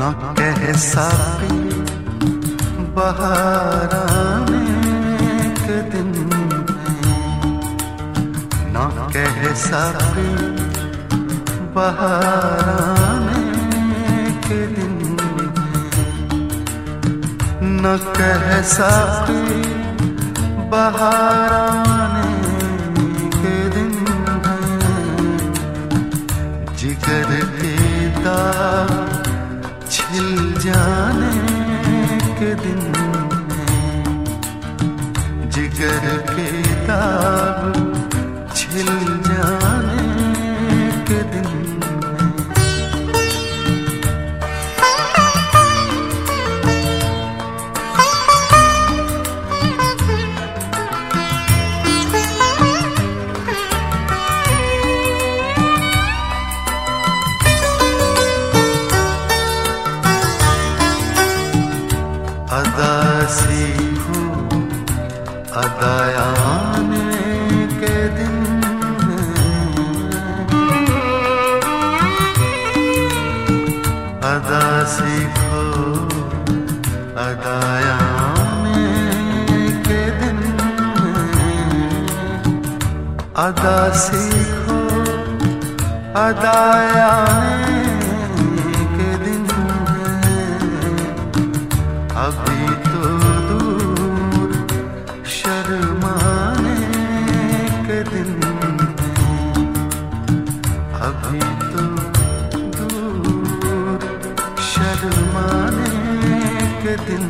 न कह साकी बहार आने के दिन न कह साकी बहार आने के दिन न कह साकी बहार आने के दिन जिगर के दाग छिल जाने के दिन जिगर के दाग छिल जाने के दिन अदा सीखूं अदा आने के दिन अदा सीखो अदा आने के दिन अदा सीखो अदा आने के दिन अभी तो दूर शर्माने के दिन अभी तो दूर शर्माने के दिन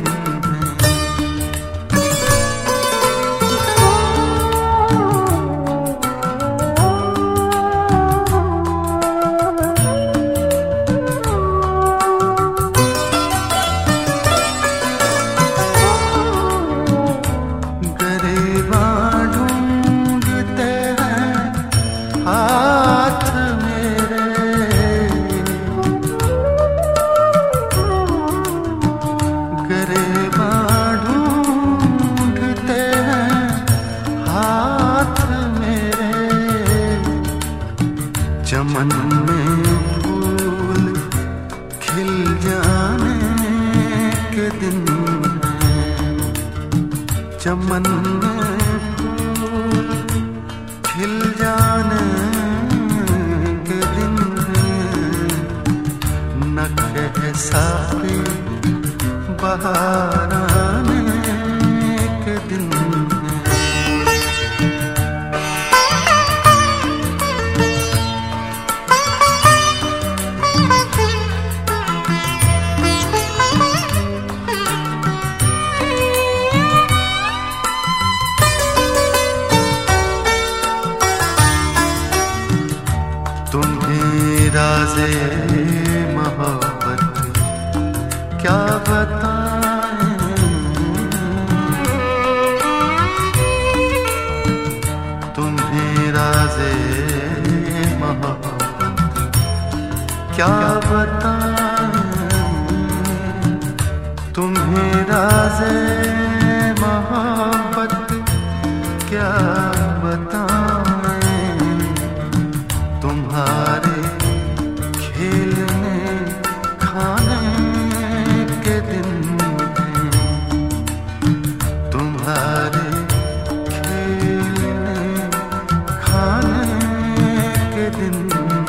चमन में फूल खिल जाने के दिन चमन में फूल खिल जाने के दिन न कह साकी बहार आने के दिन तुम्हें राज़े मोहब्बत क्या बताएं तुम्हें राज़े मोहब्बत क्या बताएं तुम्हें राज़े मोहब्बत क्या बताएं तुम्हारे खेलने खाने के दिन तुम्हारे खेलने खाने के दिन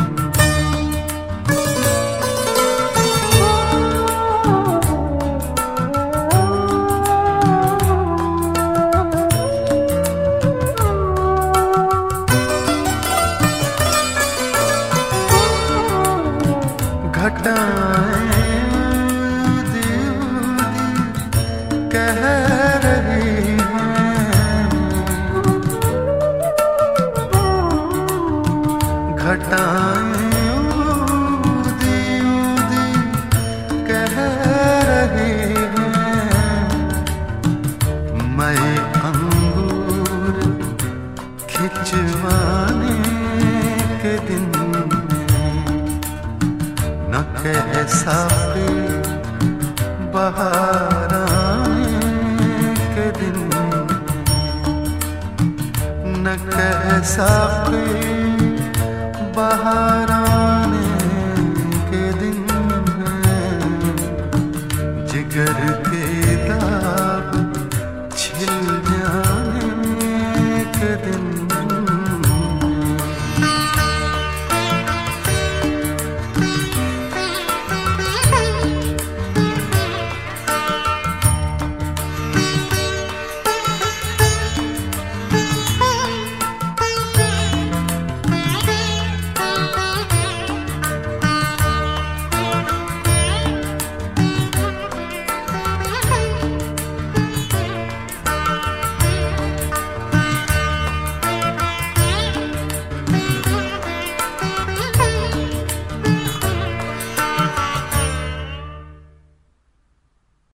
घटाएं उदी उदी कह रही हैं घटाएं उदी उदी कह रही हैं मैं अंगूर खिंचवाने के दिन न कह साकी बहार आने के दिन न कह साकी बहार